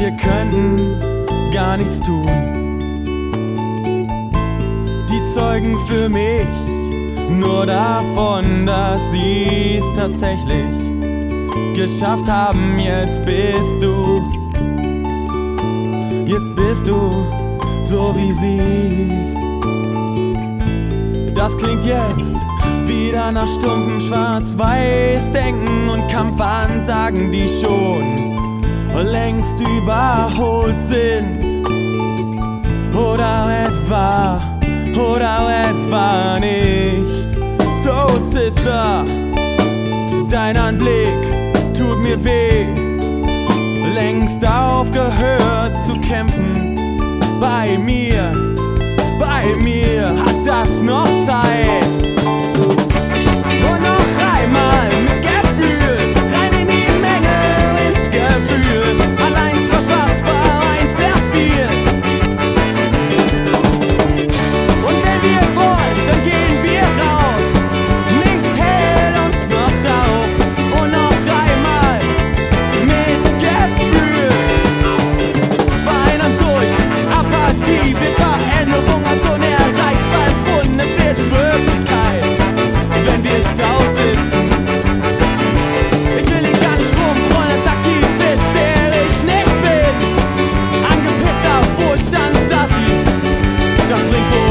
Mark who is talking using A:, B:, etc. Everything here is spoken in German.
A: wir könnten gar nichts tun. Die zeugen für mich nur davon, dass sie's tatsächlich geschafft haben. Jetzt bist du so wie sie. Das klingt jetzt wieder nach stumpfem Schwarz-Weiß-Denken und Kampfansagen, die schon längst überholt sind. Oder etwa nicht. So, Sister, dein Anblick tut mir weh. Längst aufgehört zu kämpfen. Bei mir hat das noch Zeit. Und noch einmal mit Gefühl rein in die Menge, ins Gewühl. Allein verschwach war ein sehr viel. Und wenn wir wollen, dann gehen wir raus. Nichts hält uns noch auf. Und noch einmal mit Gefühl. Vereinen durch Apathie wird Veränderung als unerreichbar empfunden. Es wird Wirklichkeit, wenn wir es aussitzen. Ich will hier gar nicht rumbrüllen als Aktivist, der ich nicht bin. Angepisster Wohlstandsassi, das bringt so